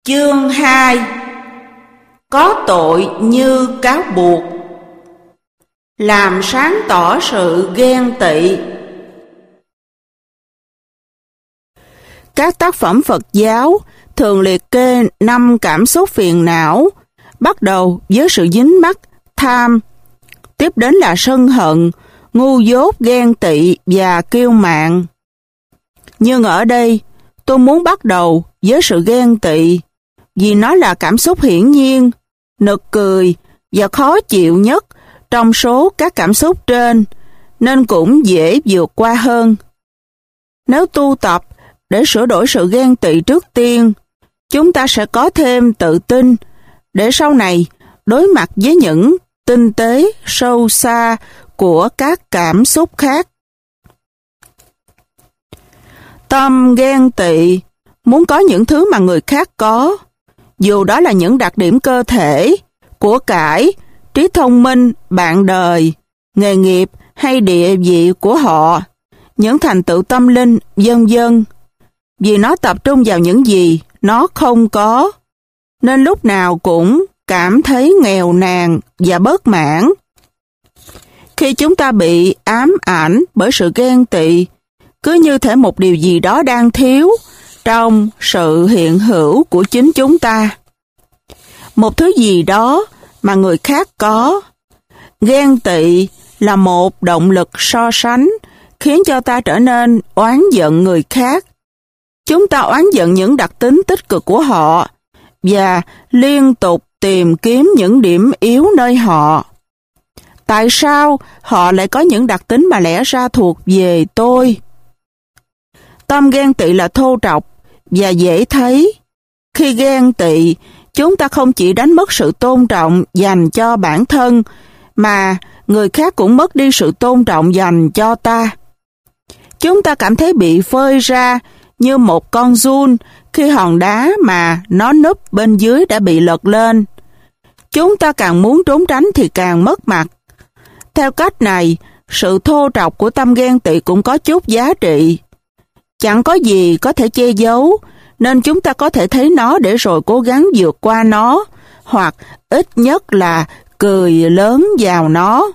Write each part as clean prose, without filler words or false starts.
Chương 2. Có tội như cáo buộc. Làm sáng tỏ sự ghen tị. Các tác phẩm Phật giáo thường liệt kê 5 cảm xúc phiền não, bắt đầu với sự dính mắc, tham, tiếp đến là sân hận, ngu dốt, ghen tị và kiêu mạn. Nhưng ở đây, tôi muốn bắt đầu với sự ghen tị, vì nó là cảm xúc hiển nhiên, nực cười và khó chịu nhất trong số các cảm xúc trên, nên cũng dễ vượt qua hơn. Nếu tu tập để sửa đổi sự ghen tị trước tiên, chúng ta sẽ có thêm tự tin để sau này đối mặt với những tinh tế sâu xa của các cảm xúc khác. Tâm ghen tị muốn có những thứ mà người khác có, dù đó là những đặc điểm cơ thể, của cải, trí thông minh, bạn đời, nghề nghiệp hay địa vị của họ, những thành tựu tâm linh, vân vân. Vì nó tập trung vào những gì nó không có, nên lúc nào cũng cảm thấy nghèo nàn và bất mãn. Khi chúng ta bị ám ảnh bởi sự ghen tị, cứ như thể một điều gì đó đang thiếu trong sự hiện hữu của chính chúng ta. Một thứ gì đó mà người khác có. Ghen tị là một động lực so sánh khiến cho ta trở nên oán giận người khác. Chúng ta oán giận những đặc tính tích cực của họ và liên tục tìm kiếm những điểm yếu nơi họ. Tại sao họ lại có những đặc tính mà lẽ ra thuộc về tôi? Tâm ghen tị là thô trọc và dễ thấy. Khi ghen tị, chúng ta không chỉ đánh mất sự tôn trọng dành cho bản thân, mà người khác cũng mất đi sự tôn trọng dành cho ta. Chúng ta cảm thấy bị phơi ra như một con giun khi hòn đá mà nó núp bên dưới đã bị lật lên. Chúng ta càng muốn trốn tránh thì càng mất mặt. Theo cách này, sự thô trọc của tâm ghen tị cũng có chút giá trị. Chẳng có gì có thể che giấu, nên chúng ta có thể thấy nó để rồi cố gắng vượt qua nó, hoặc ít nhất là cười lớn vào nó.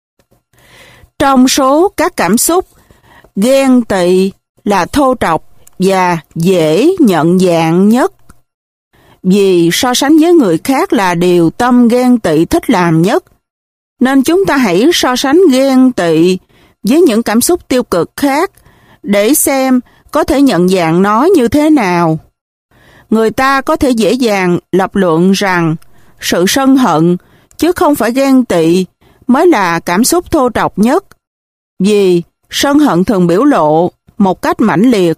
Trong số các cảm xúc, ghen tị là thô trọc và dễ nhận dạng nhất. Vì so sánh với người khác là điều tâm ghen tị thích làm nhất, nên chúng ta hãy so sánh ghen tị với những cảm xúc tiêu cực khác để xem có thể nhận dạng nó như thế nào. Người ta có thể dễ dàng lập luận rằng sự sân hận, chứ không phải ghen tị, mới là cảm xúc thô trọc nhất, vì sân hận thường biểu lộ một cách mãnh liệt.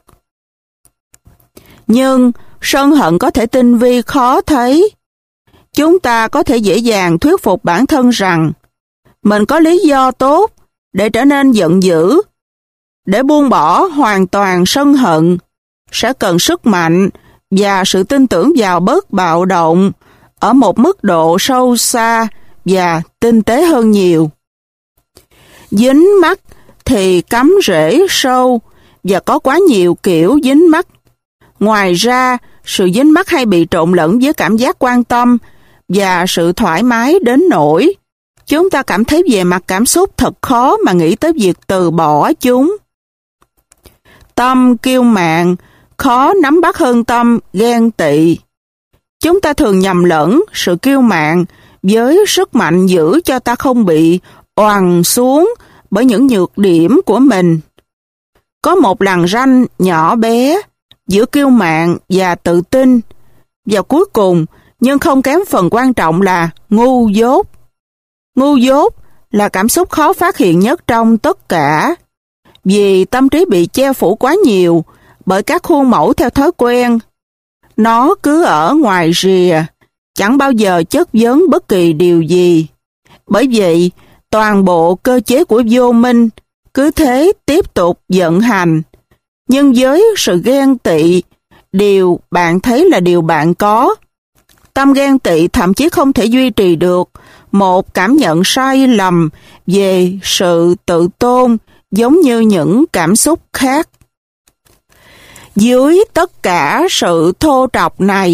Nhưng sân hận có thể tinh vi khó thấy. Chúng ta có thể dễ dàng thuyết phục bản thân rằng mình có lý do tốt để trở nên giận dữ. Để buông bỏ hoàn toàn sân hận sẽ cần sức mạnh và sự tin tưởng vào bớt bạo động ở một mức độ sâu xa và tinh tế hơn nhiều. Dính mắc thì cắm rễ sâu và có quá nhiều kiểu dính mắc. Ngoài ra, sự dính mắc hay bị trộn lẫn với cảm giác quan tâm và sự thoải mái đến nỗi chúng ta cảm thấy về mặt cảm xúc thật khó mà nghĩ tới việc từ bỏ chúng. Tâm kiêu mạn khó nắm bắt hơn tâm ghen tị. Chúng ta thường nhầm lẫn sự kiêu mạn với sức mạnh giữ cho ta không bị oằn xuống bởi những nhược điểm của mình. Có một lằn ranh nhỏ bé giữa kiêu mạn và tự tin, và cuối cùng, nhưng không kém phần quan trọng, là ngu dốt. Ngu dốt là cảm xúc khó phát hiện nhất trong tất cả, vì tâm trí bị che phủ quá nhiều bởi các khuôn mẫu theo thói quen. Nó cứ ở ngoài rìa, chẳng bao giờ chất vấn bất kỳ điều gì. Bởi vậy, toàn bộ cơ chế của vô minh cứ thế tiếp tục vận hành. Nhưng với sự ghen tị, điều bạn thấy là điều bạn có. Tâm ghen tị thậm chí không thể duy trì được một cảm nhận sai lầm về sự tự tôn giống như những cảm xúc khác. Dưới tất cả sự thô trọc này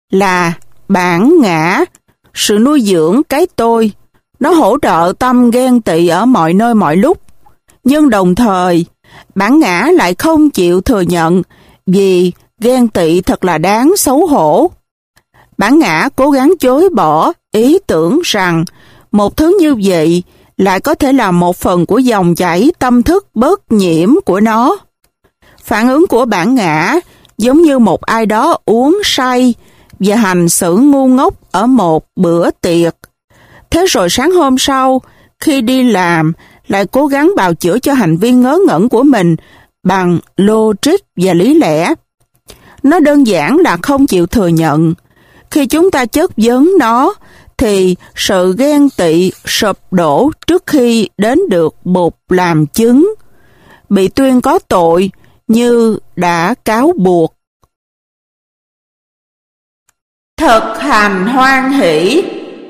là bản ngã, sự nuôi dưỡng cái tôi. Nó hỗ trợ tâm ghen tị ở mọi nơi mọi lúc. Nhưng đồng thời, bản ngã lại không chịu thừa nhận vì ghen tị thật là đáng xấu hổ. Bản ngã cố gắng chối bỏ ý tưởng rằng một thứ như vậy lại có thể là một phần của dòng chảy tâm thức bất nhiễm của nó. Phản ứng của bản ngã giống như một ai đó uống say và hành xử ngu ngốc ở một bữa tiệc. Thế rồi sáng hôm sau, khi đi làm, lại cố gắng bào chữa cho hành vi ngớ ngẩn của mình bằng logic và lý lẽ. Nó đơn giản là không chịu thừa nhận. Khi chúng ta chất vấn nó, thì sự ghen tị sụp đổ trước khi đến được bục làm chứng, bị tuyên có tội như đã cáo buộc. Thực hành hoan hỷ.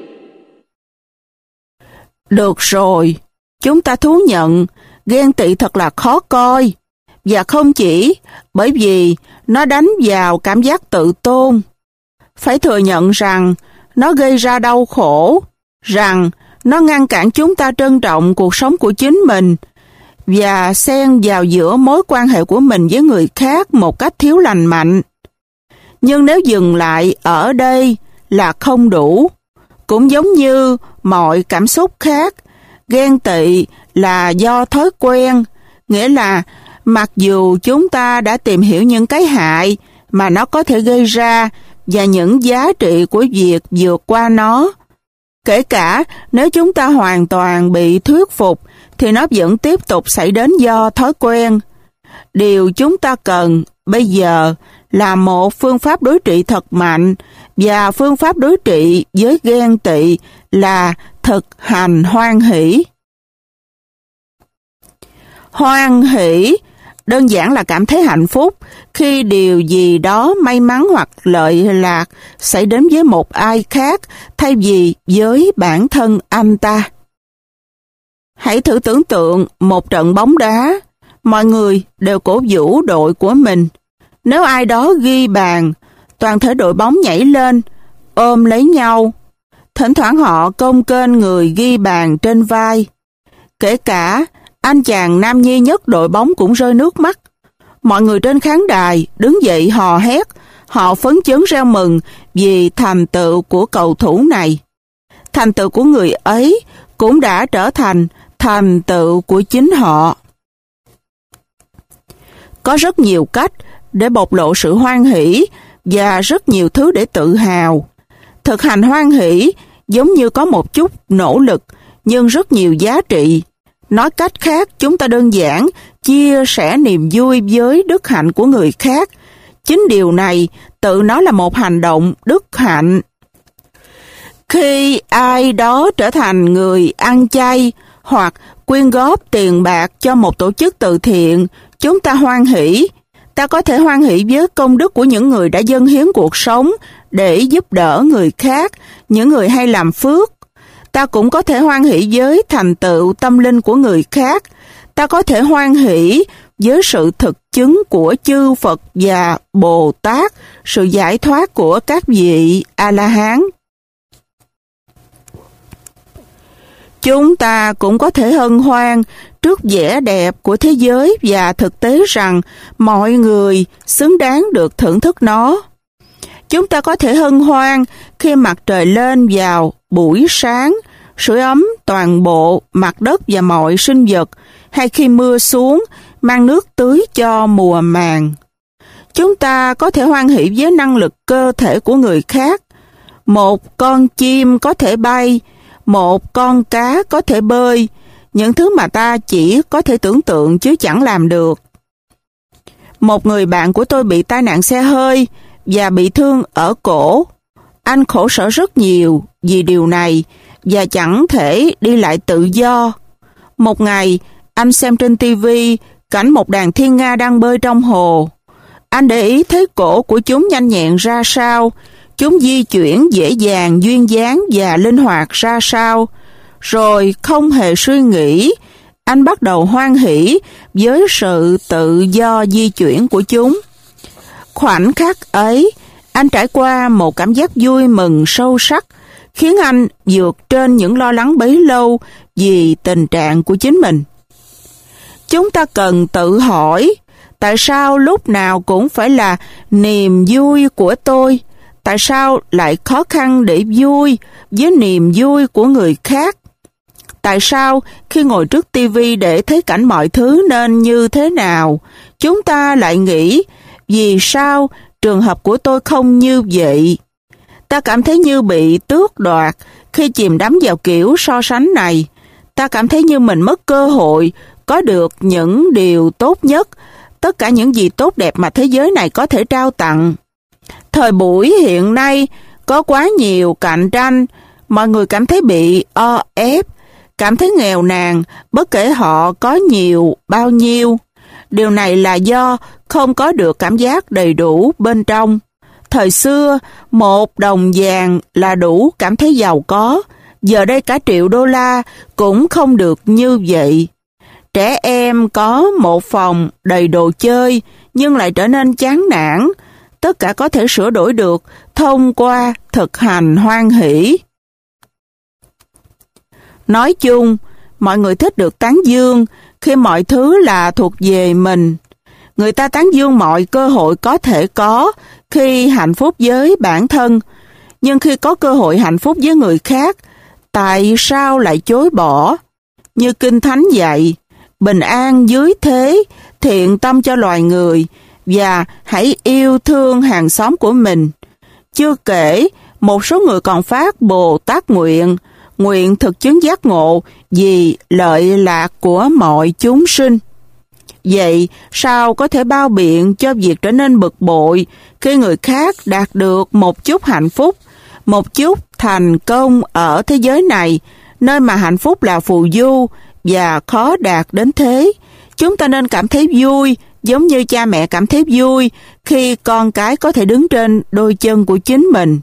Được rồi, chúng ta thú nhận ghen tị thật là khó coi, và không chỉ bởi vì nó đánh vào cảm giác tự tôn. Phải thừa nhận rằng nó gây ra đau khổ, rằng nó ngăn cản chúng ta trân trọng cuộc sống của chính mình và xen vào giữa mối quan hệ của mình với người khác một cách thiếu lành mạnh. Nhưng nếu dừng lại ở đây là không đủ. Cũng giống như mọi cảm xúc khác, ghen tị là do thói quen, nghĩa là mặc dù chúng ta đã tìm hiểu những cái hại mà nó có thể gây ra và những giá trị của việc vượt qua nó, kể cả nếu chúng ta hoàn toàn bị thuyết phục, thì nó vẫn tiếp tục xảy đến do thói quen. Điều chúng ta cần bây giờ là một phương pháp đối trị thật mạnh, và phương pháp đối trị với ghen tị là thực hành hoan hỷ. Hoan hỷ đơn giản là cảm thấy hạnh phúc khi điều gì đó may mắn hoặc lợi lạc xảy đến với một ai khác thay vì với bản thân anh ta. Hãy thử tưởng tượng một trận bóng đá, mọi người đều cổ vũ đội của mình. Nếu ai đó ghi bàn, toàn thể đội bóng nhảy lên, ôm lấy nhau. Thỉnh thoảng họ cong kênh người ghi bàn trên vai. Kể cả anh chàng nam nhi nhất đội bóng cũng rơi nước mắt. Mọi người trên khán đài đứng dậy hò hét, họ phấn chấn reo mừng vì thành tựu của cầu thủ này. Thành tựu của người ấy cũng đã trở thành thành tựu của chính họ. Có rất nhiều cách để bộc lộ sự hoan hỷ và rất nhiều thứ để tự hào. Thực hành hoan hỷ giống như có một chút nỗ lực nhưng rất nhiều giá trị. Nói cách khác, chúng ta đơn giản chia sẻ niềm vui với đức hạnh của người khác. Chính điều này tự nó là một hành động đức hạnh. Khi ai đó trở thành người ăn chay hoặc quyên góp tiền bạc cho một tổ chức từ thiện, chúng ta hoan hỷ. Ta có thể hoan hỷ với công đức của những người đã dâng hiến cuộc sống để giúp đỡ người khác, những người hay làm phước. Ta cũng có thể hoan hỷ với thành tựu tâm linh của người khác. Ta có thể hoan hỷ với sự thực chứng của chư Phật và Bồ Tát, sự giải thoát của các vị A-la-hán. Chúng ta cũng có thể hân hoan trước vẻ đẹp của thế giới và thực tế rằng mọi người xứng đáng được thưởng thức nó. Chúng ta có thể hân hoan khi mặt trời lên vào buổi sáng, sưởi ấm toàn bộ mặt đất và mọi sinh vật, hay khi mưa xuống, mang nước tưới cho mùa màng. Chúng ta có thể hoan hỷ với năng lực cơ thể của người khác. Một con chim có thể bay, một con cá có thể bơi, những thứ mà ta chỉ có thể tưởng tượng chứ chẳng làm được. Một người bạn của tôi bị tai nạn xe hơi và bị thương ở cổ. Anh khổ sở rất nhiều vì điều này và chẳng thể đi lại tự do. Một ngày, anh xem trên TV cảnh một đàn thiên nga đang bơi trong hồ. Anh để ý thấy cổ của chúng nhanh nhẹn ra sao, chúng di chuyển dễ dàng, duyên dáng và linh hoạt ra sao. Rồi không hề suy nghĩ, anh bắt đầu hoan hỷ với sự tự do di chuyển của chúng. Khoảnh khắc ấy, Anh trải qua một cảm giác vui mừng sâu sắc, khiến anh vượt trên những lo lắng bấy lâu vì tình trạng của chính mình. Chúng ta cần tự hỏi, tại sao lúc nào cũng phải là niềm vui của tôi? Tại sao lại khó khăn để vui với niềm vui của người khác? Tại sao khi ngồi trước tivi để thấy cảnh mọi thứ nên như thế nào, chúng ta lại nghĩ, vì sao trường hợp của tôi không như vậy? Ta cảm thấy như bị tước đoạt khi chìm đắm vào kiểu so sánh này. Ta cảm thấy như mình mất cơ hội có được những điều tốt nhất, tất cả những gì tốt đẹp mà thế giới này có thể trao tặng. Thời buổi hiện nay có quá nhiều cạnh tranh, mọi người cảm thấy bị o ép, cảm thấy nghèo nàn, bất kể họ có nhiều bao nhiêu. Điều này là do không có được cảm giác đầy đủ bên trong. Thời xưa, 1 đồng vàng là đủ cảm thấy giàu có, giờ đây cả triệu đô la cũng không được như vậy. Trẻ em có một phòng đầy đồ chơi nhưng lại trở nên chán nản. Tất cả có thể sửa đổi được thông qua thực hành hoan hỷ. Nói chung, mọi người thích được tán dương khi mọi thứ là thuộc về mình. Người ta tán dương mọi cơ hội có thể có khi hạnh phúc với bản thân. Nhưng khi có cơ hội hạnh phúc với người khác, tại sao lại chối bỏ? Như Kinh Thánh dạy, bình an dưới thế, thiện tâm cho loài người, và hãy yêu thương hàng xóm của mình. Chưa kể, một số người còn phát Bồ Tát nguyện, nguyện thực chứng giác ngộ vì lợi lạc của mọi chúng sinh. Vậy sao có thể bao biện cho việc trở nên bực bội khi người khác đạt được một chút hạnh phúc, một chút thành công ở thế giới này, nơi mà hạnh phúc là phù du và khó đạt đến thế? Chúng ta nên cảm thấy vui, giống như cha mẹ cảm thấy vui khi con cái có thể đứng trên đôi chân của chính mình.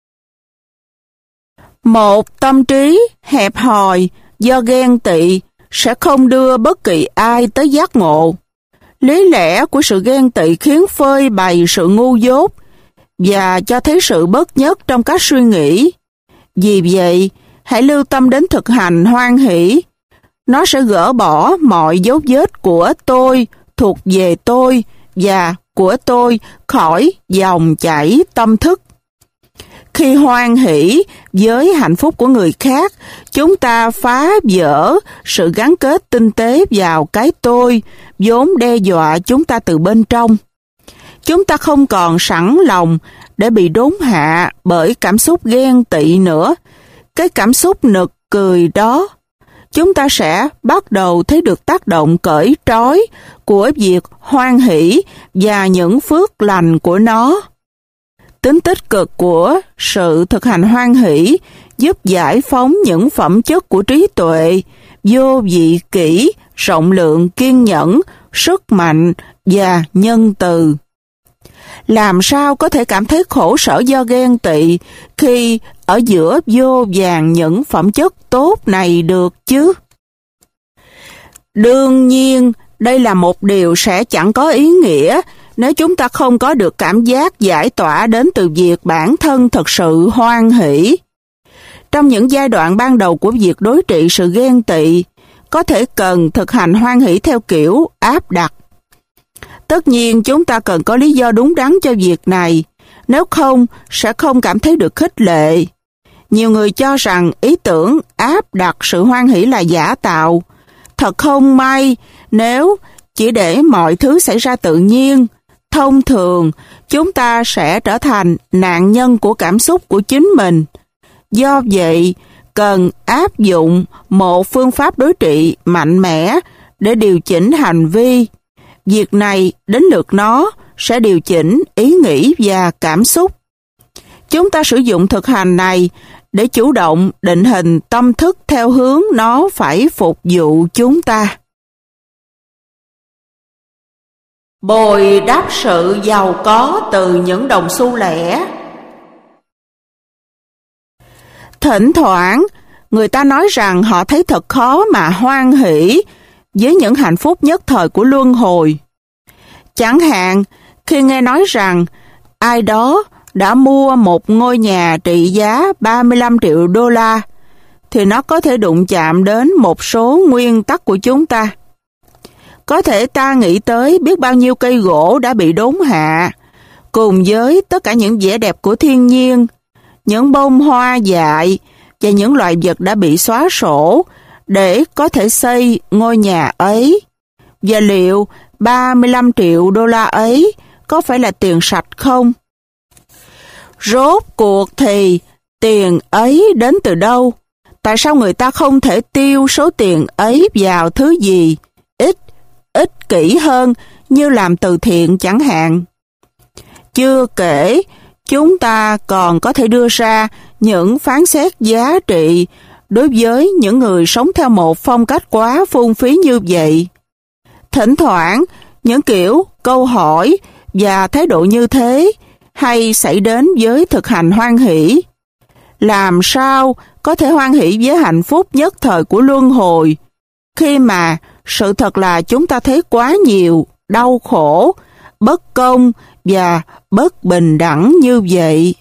Một tâm trí hẹp hòi do ghen tị sẽ không đưa bất kỳ ai tới giác ngộ. Lý lẽ của sự ghen tị khiến phơi bày sự ngu dốt và cho thấy sự bất nhất trong các suy nghĩ. Vì vậy, hãy lưu tâm đến thực hành hoan hỷ. Nó sẽ gỡ bỏ mọi dấu vết của tôi, thuộc về tôi và của tôi khỏi dòng chảy tâm thức. Khi hoan hỷ với hạnh phúc của người khác, chúng ta phá vỡ sự gắn kết tinh tế vào cái tôi, vốn đe dọa chúng ta từ bên trong. Chúng ta không còn sẵn lòng để bị đốn hạ bởi cảm xúc ghen tị nữa. Cái cảm xúc nực cười đó, chúng ta sẽ bắt đầu thấy được tác động cởi trói của việc hoan hỷ và những phước lành của nó. Tính tích cực của sự thực hành hoan hỷ giúp giải phóng những phẩm chất của trí tuệ, vô vị kỷ, rộng lượng, kiên nhẫn, sức mạnh và nhân từ. Làm sao có thể cảm thấy khổ sở do ghen tị khi ở giữa vô vàn những phẩm chất tốt này được chứ? Đương nhiên, đây là một điều sẽ chẳng có ý nghĩa nếu chúng ta không có được cảm giác giải tỏa đến từ việc bản thân thật sự hoan hỷ. Trong những giai đoạn ban đầu của việc đối trị sự ghen tị, có thể cần thực hành hoan hỷ theo kiểu áp đặt. Tất nhiên chúng ta cần có lý do đúng đắn cho việc này, nếu không sẽ không cảm thấy được khích lệ. Nhiều người cho rằng ý tưởng áp đặt sự hoan hỷ là giả tạo. Thật không may nếu chỉ để mọi thứ xảy ra tự nhiên. Thông thường, chúng ta sẽ trở thành nạn nhân của cảm xúc của chính mình. Do vậy, cần áp dụng một phương pháp đối trị mạnh mẽ để điều chỉnh hành vi. Việc này đến lượt nó sẽ điều chỉnh ý nghĩ và cảm xúc. Chúng ta sử dụng thực hành này để chủ động định hình tâm thức theo hướng nó phải phục vụ chúng ta. Bồi đắp sự giàu có từ những đồng xu lẻ. Thỉnh thoảng, người ta nói rằng họ thấy thật khó mà hoan hỷ với những hạnh phúc nhất thời của luân hồi. Chẳng hạn, khi nghe nói rằng ai đó đã mua một ngôi nhà trị giá 35 triệu đô la, thì nó có thể đụng chạm đến một số nguyên tắc của chúng ta. Có thể ta nghĩ tới biết bao nhiêu cây gỗ đã bị đốn hạ, cùng với tất cả những vẻ đẹp của thiên nhiên, những bông hoa dại và những loài vật đã bị xóa sổ để có thể xây ngôi nhà ấy. Và liệu 35 triệu đô la ấy có phải là tiền sạch không? Rốt cuộc thì tiền ấy đến từ đâu? Tại sao người ta không thể tiêu số tiền ấy vào thứ gì ích kỷ hơn như làm từ thiện chẳng hạn? Chưa kể, chúng ta còn có thể đưa ra những phán xét giá trị đối với những người sống theo một phong cách quá phung phí như vậy. Thỉnh thoảng, những kiểu câu hỏi và thái độ như thế hay xảy đến với thực hành hoan hỷ. Làm sao có thể hoan hỷ với hạnh phúc nhất thời của luân hồi, khi mà sự thật là chúng ta thấy quá nhiều đau khổ, bất công và bất bình đẳng như vậy?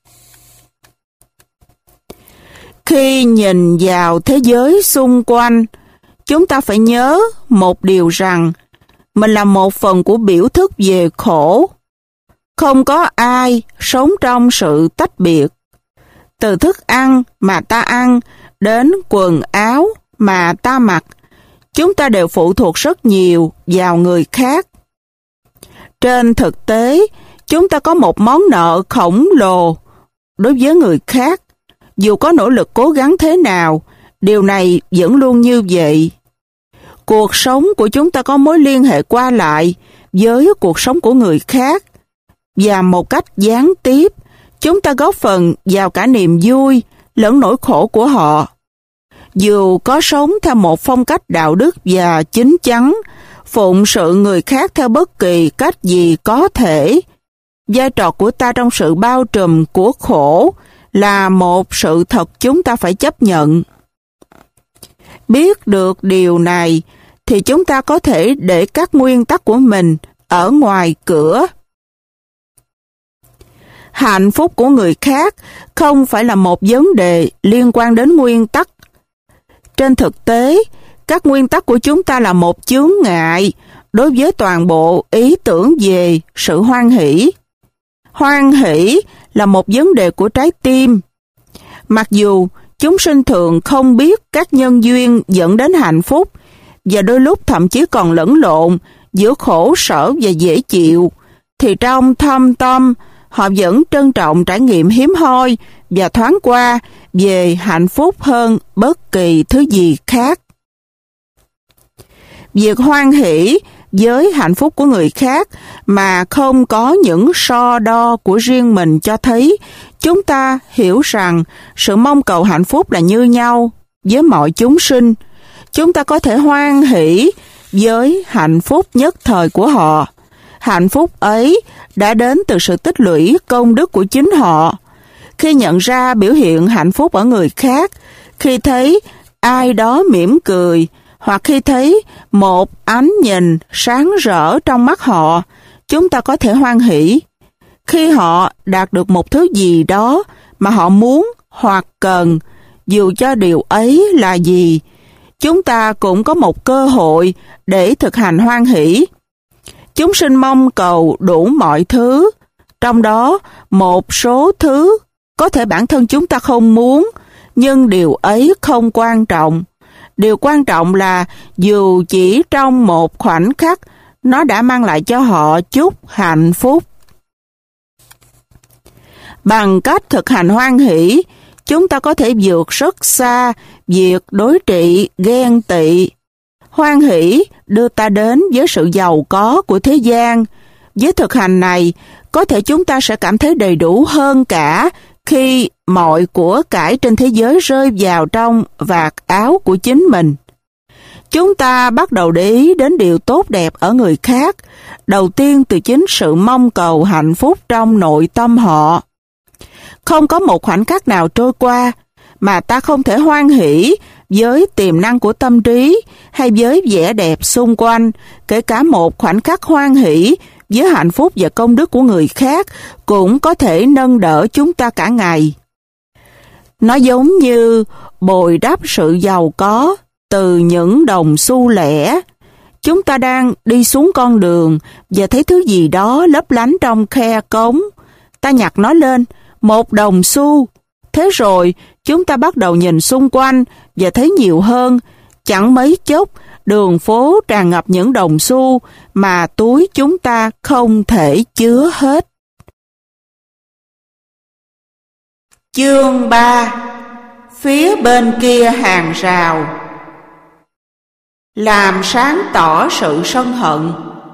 Khi nhìn vào thế giới xung quanh, chúng ta phải nhớ một điều rằng mình là một phần của biểu thức về khổ. Không có ai sống trong sự tách biệt. Từ thức ăn mà ta ăn đến quần áo mà ta mặc, chúng ta đều phụ thuộc rất nhiều vào người khác. Trên thực tế, chúng ta có một món nợ khổng lồ đối với người khác. Dù có nỗ lực cố gắng thế nào, điều này vẫn luôn như vậy. Cuộc sống của chúng ta có mối liên hệ qua lại với cuộc sống của người khác, và một cách gián tiếp, chúng ta góp phần vào cả niềm vui lẫn nỗi khổ của họ. Dù có sống theo một phong cách đạo đức và chính chắn, phụng sự người khác theo bất kỳ cách gì có thể, vai trò của ta trong sự bao trùm của khổ là một sự thật chúng ta phải chấp nhận. Biết được điều này, thì chúng ta có thể để các nguyên tắc của mình ở ngoài cửa. Hạnh phúc của người khác không phải là một vấn đề liên quan đến nguyên tắc. Trên thực tế, các nguyên tắc của chúng ta là một chướng ngại đối với toàn bộ ý tưởng về sự hoan hỷ. Hoan hỷ là một vấn đề của trái tim. Mặc dù chúng sinh thường không biết các nhân duyên dẫn đến hạnh phúc, và đôi lúc thậm chí còn lẫn lộn giữa khổ sở và dễ chịu, thì trong thâm tâm họ vẫn trân trọng trải nghiệm hiếm hoi và thoáng qua về hạnh phúc hơn bất kỳ thứ gì khác. Việc hoan hỷ với hạnh phúc của người khác mà không có những so đo của riêng mình cho thấy chúng ta hiểu rằng sự mong cầu hạnh phúc là như nhau với mọi chúng sinh. Chúng ta có thể hoan hỷ với hạnh phúc nhất thời của họ. Hạnh phúc ấy đã đến từ sự tích lũy công đức của chính họ. Khi nhận ra biểu hiện hạnh phúc ở người khác, khi thấy ai đó mỉm cười, hoặc khi thấy một ánh nhìn sáng rỡ trong mắt họ, chúng ta có thể hoan hỷ. Khi họ đạt được một thứ gì đó mà họ muốn hoặc cần, dù cho điều ấy là gì, chúng ta cũng có một cơ hội để thực hành hoan hỷ. Chúng sinh mong cầu đủ mọi thứ, trong đó một số thứ có thể bản thân chúng ta không muốn, nhưng điều ấy không quan trọng. Điều quan trọng là dù chỉ trong một khoảnh khắc, nó đã mang lại cho họ chút hạnh phúc. Bằng cách thực hành hoan hỷ, chúng ta có thể vượt rất xa việc đối trị ghen tị. Hoan hỷ đưa ta đến với sự giàu có của thế gian. Với thực hành này, có thể chúng ta sẽ cảm thấy đầy đủ hơn cả khi mọi của cải trên thế giới rơi vào trong vạt áo của chính mình. Chúng ta bắt đầu để ý đến điều tốt đẹp ở người khác, đầu tiên từ chính sự mong cầu hạnh phúc trong nội tâm họ. Không có một khoảnh khắc nào trôi qua mà ta không thể hoan hỷ với tiềm năng của tâm trí hay với vẻ đẹp xung quanh, kể cả một khoảnh khắc hoan hỷ với hạnh phúc và công đức của người khác cũng có thể nâng đỡ chúng ta cả ngày. Nó giống như bồi đắp sự giàu có từ những đồng xu lẻ. Chúng ta đang đi xuống con đường và thấy thứ gì đó lấp lánh trong khe cống. Ta nhặt nó lên, 1 đồng xu. Thế rồi, chúng ta bắt đầu nhìn xung quanh và thấy nhiều hơn. Chẳng mấy chốc, đường phố tràn ngập những đồng xu mà túi chúng ta không thể chứa hết. Chương 3. Phía bên kia hàng rào. Làm sáng tỏ sự sân hận.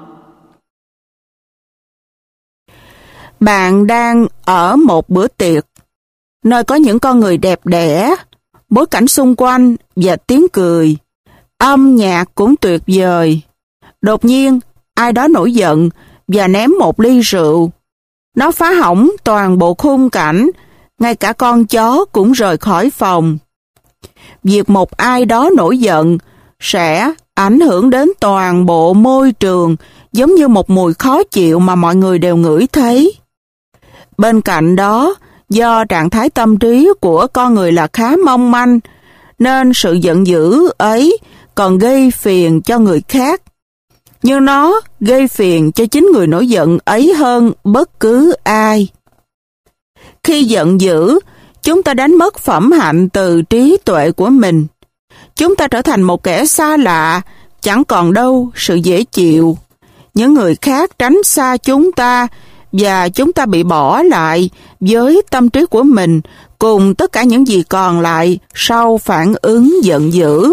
Bạn đang ở một bữa tiệc, nơi có những con người đẹp đẽ, bối cảnh xung quanh và tiếng cười. Âm nhạc cũng tuyệt vời. Đột nhiên, ai đó nổi giận và ném một ly rượu. Nó phá hỏng toàn bộ khung cảnh, ngay cả con chó cũng rời khỏi phòng. Việc một ai đó nổi giận sẽ ảnh hưởng đến toàn bộ môi trường, giống như một mùi khó chịu mà mọi người đều ngửi thấy. Bên cạnh đó, do trạng thái tâm trí của con người là khá mong manh, nên sự giận dữ ấy còn gây phiền cho người khác. Nhưng nó gây phiền cho chính người nổi giận ấy hơn bất cứ ai. Khi giận dữ, chúng ta đánh mất phẩm hạnh từ trí tuệ của mình. Chúng ta trở thành một kẻ xa lạ, chẳng còn đâu sự dễ chịu. Những người khác tránh xa chúng ta và chúng ta bị bỏ lại với tâm trí của mình cùng tất cả những gì còn lại sau phản ứng giận dữ.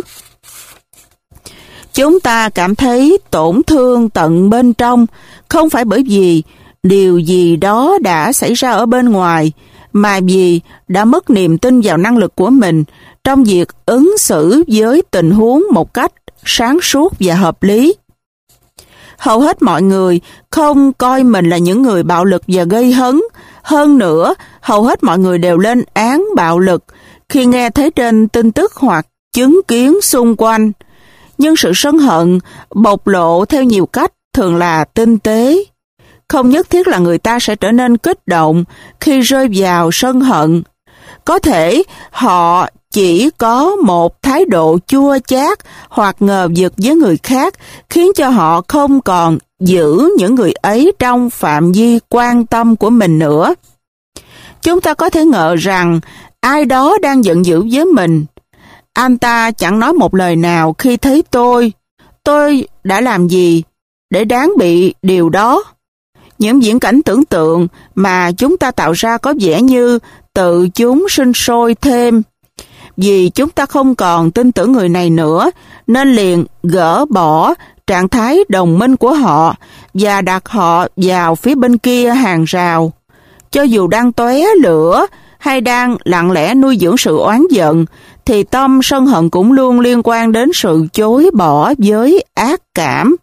Chúng ta cảm thấy tổn thương tận bên trong, không phải bởi vì điều gì đó đã xảy ra ở bên ngoài, mà vì đã mất niềm tin vào năng lực của mình trong việc ứng xử với tình huống một cách sáng suốt và hợp lý. Hầu hết mọi người không coi mình là những người bạo lực và gây hấn. Hơn nữa, hầu hết mọi người đều lên án bạo lực khi nghe thấy trên tin tức hoặc chứng kiến xung quanh. Nhưng sự sân hận bộc lộ theo nhiều cách, thường là tinh tế. Không nhất thiết là người ta sẽ trở nên kích động khi rơi vào sân hận. Có thể họ chỉ có một thái độ chua chát hoặc ngờ vực với người khác, khiến cho họ không còn giữ những người ấy trong phạm vi quan tâm của mình nữa. Chúng ta có thể ngờ rằng ai đó đang giận dữ với mình. Anh ta chẳng nói một lời nào khi thấy tôi đã làm gì để đáng bị điều đó. Những viễn cảnh tưởng tượng mà chúng ta tạo ra có vẻ như tự chúng sinh sôi thêm. Vì chúng ta không còn tin tưởng người này nữa, nên liền gỡ bỏ trạng thái đồng minh của họ và đặt họ vào phía bên kia hàng rào. Cho dù đang tóe lửa hay đang lặng lẽ nuôi dưỡng sự oán giận, thì tâm sân hận cũng luôn liên quan đến sự chối bỏ với ác cảm.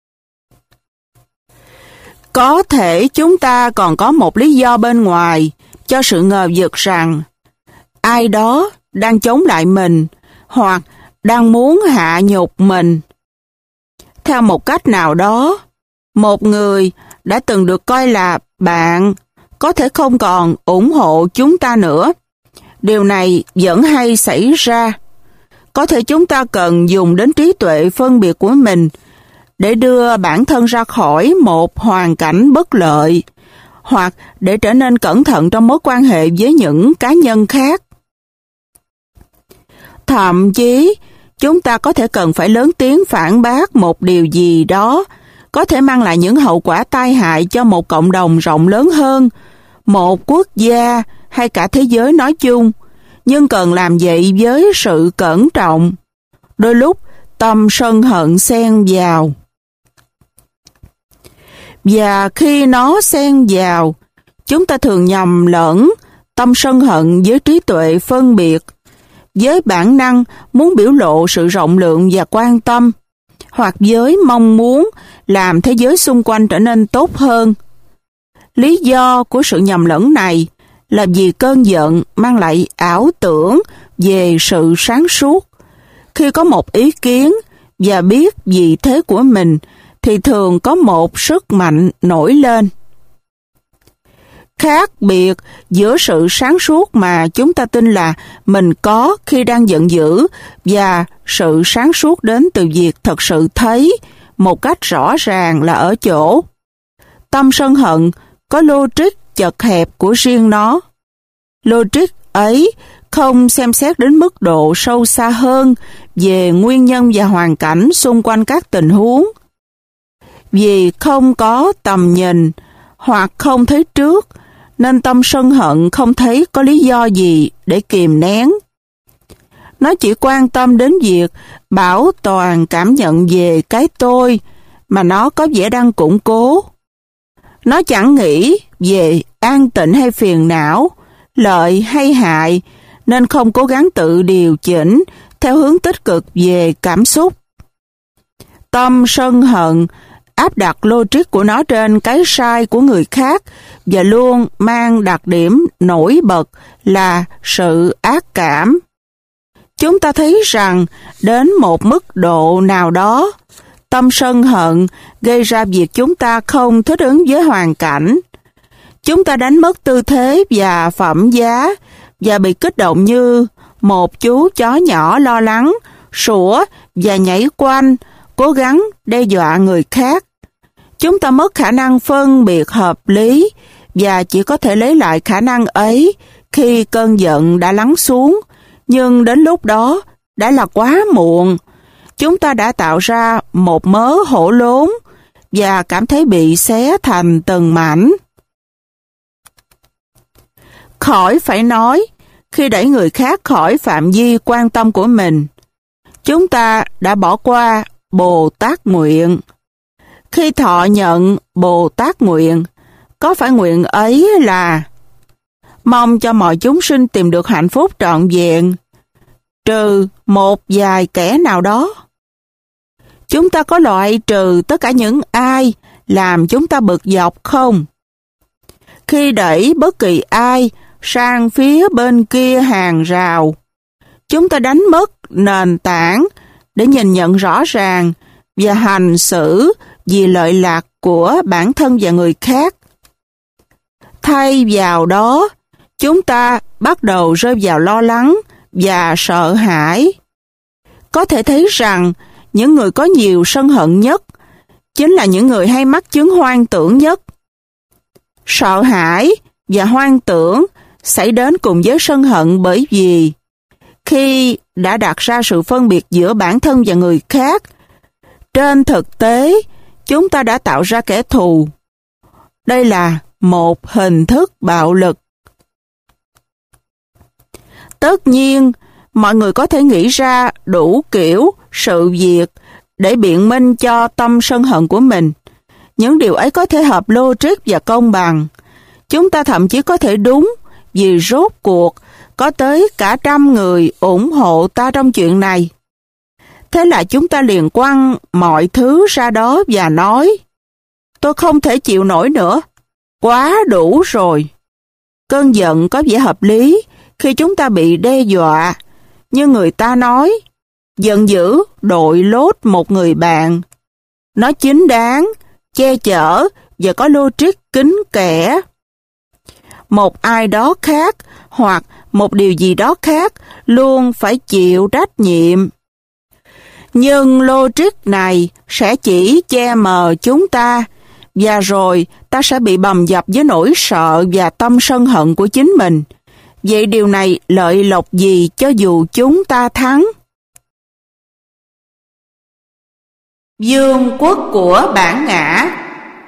Có thể chúng ta còn có một lý do bên ngoài cho sự ngờ vực rằng ai đó đang chống lại mình hoặc đang muốn hạ nhục mình. Theo một cách nào đó, một người đã từng được coi là bạn có thể không còn ủng hộ chúng ta nữa. Điều này vẫn hay xảy ra. Có thể chúng ta cần dùng đến trí tuệ phân biệt của mình để đưa bản thân ra khỏi một hoàn cảnh bất lợi, hoặc để trở nên cẩn thận trong mối quan hệ với những cá nhân khác. Thậm chí, chúng ta có thể cần phải lớn tiếng phản bác một điều gì đó, có thể mang lại những hậu quả tai hại cho một cộng đồng rộng lớn hơn, một quốc gia hay cả thế giới nói chung, nhưng cần làm vậy với sự cẩn trọng. Đôi lúc, tâm sân hận xen vào. Và khi nó xen vào, chúng ta thường nhầm lẫn tâm sân hận với trí tuệ phân biệt, với bản năng muốn biểu lộ sự rộng lượng và quan tâm, hoặc với mong muốn làm thế giới xung quanh trở nên tốt hơn. Lý do của sự nhầm lẫn này là vì cơn giận mang lại ảo tưởng về sự sáng suốt. Khi có một ý kiến và biết vị thế của mình, thì thường có một sức mạnh nổi lên. Khác biệt giữa sự sáng suốt mà chúng ta tin là mình có khi đang giận dữ và sự sáng suốt đến từ việc thật sự thấy một cách rõ ràng là ở chỗ tâm sân hận có logic chật hẹp của riêng nó. Logic ấy không xem xét đến mức độ sâu xa hơn về nguyên nhân và hoàn cảnh xung quanh các tình huống. Vì không có tầm nhìn hoặc không thấy trước, nên tâm sân hận không thấy có lý do gì để kìm nén. Nó chỉ quan tâm đến việc bảo toàn cảm nhận về cái tôi mà nó có vẻ đang củng cố. Nó chẳng nghĩ về an tịnh hay phiền não, lợi hay hại, nên không cố gắng tự điều chỉnh theo hướng tích cực về cảm xúc. Tâm sân hận áp đặt logic của nó trên cái sai của người khác và luôn mang đặc điểm nổi bật là sự ác cảm. Chúng ta thấy rằng đến một mức độ nào đó, tâm sân hận gây ra việc chúng ta không thích ứng với hoàn cảnh. Chúng ta đánh mất tư thế và phẩm giá và bị kích động như một chú chó nhỏ lo lắng, sủa và nhảy quanh, cố gắng đe dọa người khác. Chúng ta mất khả năng phân biệt hợp lý và chỉ có thể lấy lại khả năng ấy khi cơn giận đã lắng xuống, nhưng đến lúc đó đã là quá muộn. Chúng ta đã tạo ra một mớ hổ lốn và cảm thấy bị xé thành từng mảnh. Khỏi phải nói, khi đẩy người khác khỏi phạm vi quan tâm của mình, chúng ta đã bỏ qua Bồ Tát nguyện. Khi thọ nhận Bồ Tát nguyện, có phải nguyện ấy là mong cho mọi chúng sinh tìm được hạnh phúc trọn vẹn, trừ một vài kẻ nào đó? Chúng ta có loại trừ tất cả những ai làm chúng ta bực dọc không? Khi đẩy bất kỳ ai sang phía bên kia hàng rào, chúng ta đánh mất nền tảng để nhìn nhận rõ ràng và hành xử vì lợi lạc của bản thân và người khác. Thay vào đó, chúng ta bắt đầu rơi vào lo lắng và sợ hãi. Có thể thấy rằng những người có nhiều sân hận nhất chính là những người hay mắc chứng hoang tưởng nhất. Sợ hãi và hoang tưởng xảy đến cùng với sân hận bởi vì khi đã đặt ra sự phân biệt giữa bản thân và người khác, trên thực tế chúng ta đã tạo ra kẻ thù. Đây là một hình thức bạo lực. Tất nhiên, mọi người có thể nghĩ ra đủ kiểu sự việc để biện minh cho tâm sân hận của mình. Những điều ấy có thể hợp logic và công bằng. Chúng ta thậm chí có thể đúng vì rốt cuộc có tới cả 100 người ủng hộ ta trong chuyện này. Thế là chúng ta liền quăng mọi thứ ra đó và nói: tôi không thể chịu nổi nữa, quá đủ rồi. Cơn giận có vẻ hợp lý khi chúng ta bị đe dọa, như người ta nói, giận dữ đội lốt một người bạn. Nó chính đáng, che chở và có logic kín kẽ. Một ai đó khác hoặc một điều gì đó khác luôn phải chịu trách nhiệm. Nhưng logic này sẽ chỉ che mờ chúng ta, và rồi ta sẽ bị bầm dập với nỗi sợ và tâm sân hận của chính mình. Vậy điều này lợi lộc gì cho dù chúng ta thắng? Vương quốc của bản ngã.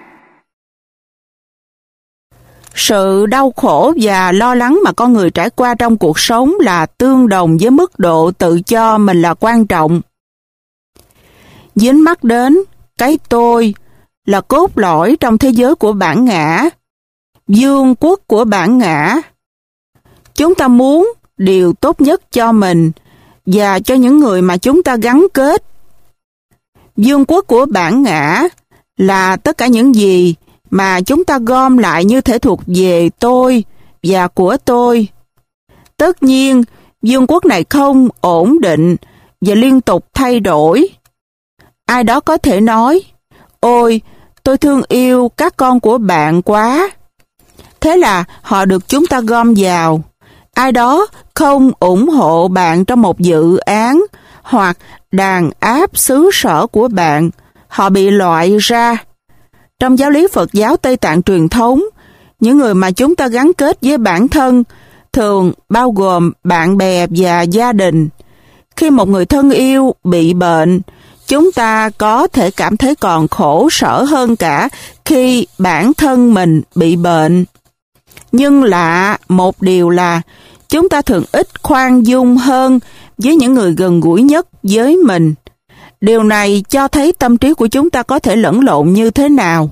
Sự đau khổ và lo lắng mà con người trải qua trong cuộc sống là tương đồng với mức độ tự cho mình là quan trọng. Dính mắc đến cái tôi là cốt lõi trong thế giới của bản ngã, vương quốc của bản ngã. Chúng ta muốn điều tốt nhất cho mình và cho những người mà chúng ta gắn kết. Vương quốc của bản ngã là tất cả những gì mà chúng ta gom lại như thể thuộc về tôi và của tôi. Tất nhiên, vương quốc này không ổn định và liên tục thay đổi. Ai đó có thể nói, Ôi, tôi thương yêu các con của bạn quá. Thế là họ được chúng ta gom vào. Ai đó không ủng hộ bạn trong một dự án hoặc đàn áp xứ sở của bạn, họ bị loại ra. Trong giáo lý Phật giáo Tây Tạng truyền thống, những người mà chúng ta gắn kết với bản thân thường bao gồm bạn bè và gia đình. Khi một người thân yêu bị bệnh, chúng ta có thể cảm thấy còn khổ sở hơn cả khi bản thân mình bị bệnh. Nhưng lạ một điều là chúng ta thường ít khoan dung hơn với những người gần gũi nhất với mình. Điều này cho thấy tâm trí của chúng ta có thể lẫn lộn như thế nào.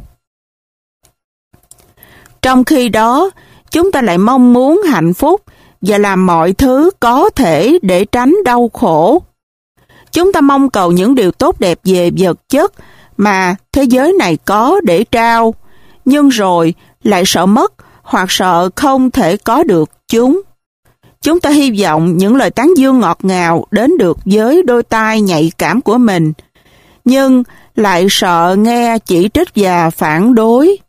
Trong khi đó, chúng ta lại mong muốn hạnh phúc và làm mọi thứ có thể để tránh đau khổ. Chúng ta mong cầu những điều tốt đẹp về vật chất mà thế giới này có để trao, nhưng rồi lại sợ mất hoặc sợ không thể có được chúng. Chúng ta hy vọng những lời tán dương ngọt ngào đến được với đôi tai nhạy cảm của mình, nhưng lại sợ nghe chỉ trích và phản đối.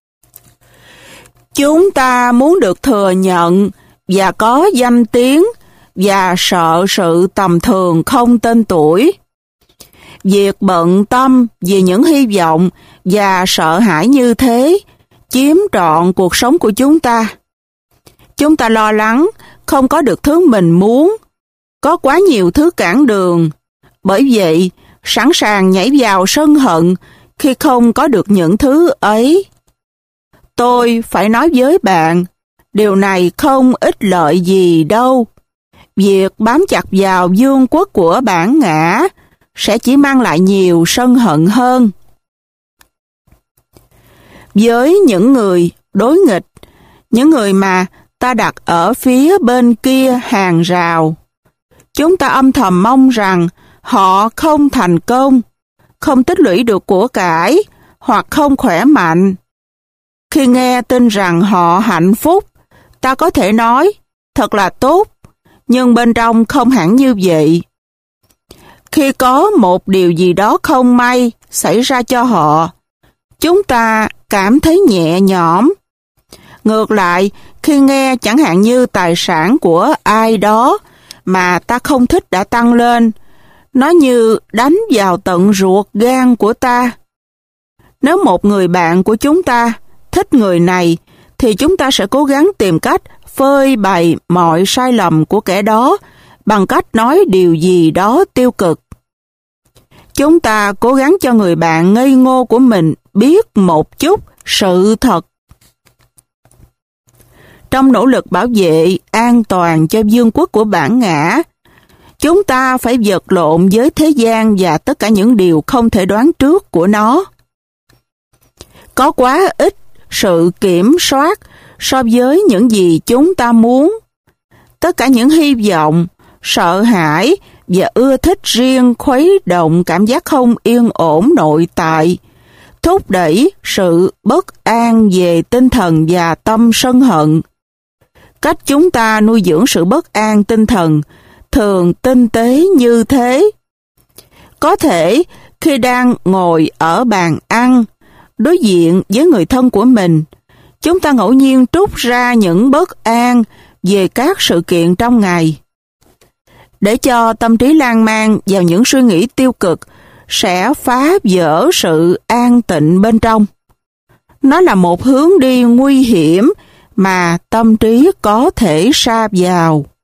Chúng ta muốn được thừa nhận và có danh tiếng và sợ sự tầm thường không tên tuổi. Việc bận tâm vì những hy vọng và sợ hãi như thế chiếm trọn cuộc sống của chúng ta. Chúng ta lo lắng không có được thứ mình muốn, có quá nhiều thứ cản đường. Bởi vậy, sẵn sàng nhảy vào sân hận khi không có được những thứ ấy. Tôi phải nói với bạn, điều này không ích lợi gì đâu. Việc bám chặt vào vương quốc của bản ngã sẽ chỉ mang lại nhiều sân hận hơn. Với những người đối nghịch, những người mà ta đặt ở phía bên kia hàng rào, chúng ta âm thầm mong rằng họ không thành công, không tích lũy được của cải hoặc không khỏe mạnh. Khi nghe tin rằng họ hạnh phúc, ta có thể nói, thật là tốt, nhưng bên trong không hẳn như vậy. Khi có một điều gì đó không may xảy ra cho họ, chúng ta cảm thấy nhẹ nhõm. Ngược lại, khi nghe chẳng hạn như tài sản của ai đó mà ta không thích đã tăng lên, nó như đánh vào tận ruột gan của ta. Nếu một người bạn của chúng ta thích người này, thì chúng ta sẽ cố gắng tìm cách phơi bày mọi sai lầm của kẻ đó bằng cách nói điều gì đó tiêu cực. Chúng ta cố gắng cho người bạn ngây ngô của mình biết một chút sự thật. Trong nỗ lực bảo vệ an toàn cho vương quốc của bản ngã, chúng ta phải vật lộn với thế gian và tất cả những điều không thể đoán trước của nó. Có quá ít sự kiểm soát so với những gì chúng ta muốn. Tất cả những hy vọng, sợ hãi và ưa thích riêng khuấy động cảm giác không yên ổn nội tại, thúc đẩy sự bất an về tinh thần và tâm sân hận. Cách chúng ta nuôi dưỡng sự bất an tinh thần thường tinh tế như thế. Có thể khi đang ngồi ở bàn ăn, đối diện với người thân của mình, chúng ta ngẫu nhiên trút ra những bất an về các sự kiện trong ngày. Để cho tâm trí lan man vào những suy nghĩ tiêu cực sẽ phá vỡ sự an tịnh bên trong. Nó là một hướng đi nguy hiểm mà tâm trí có thể sa vào.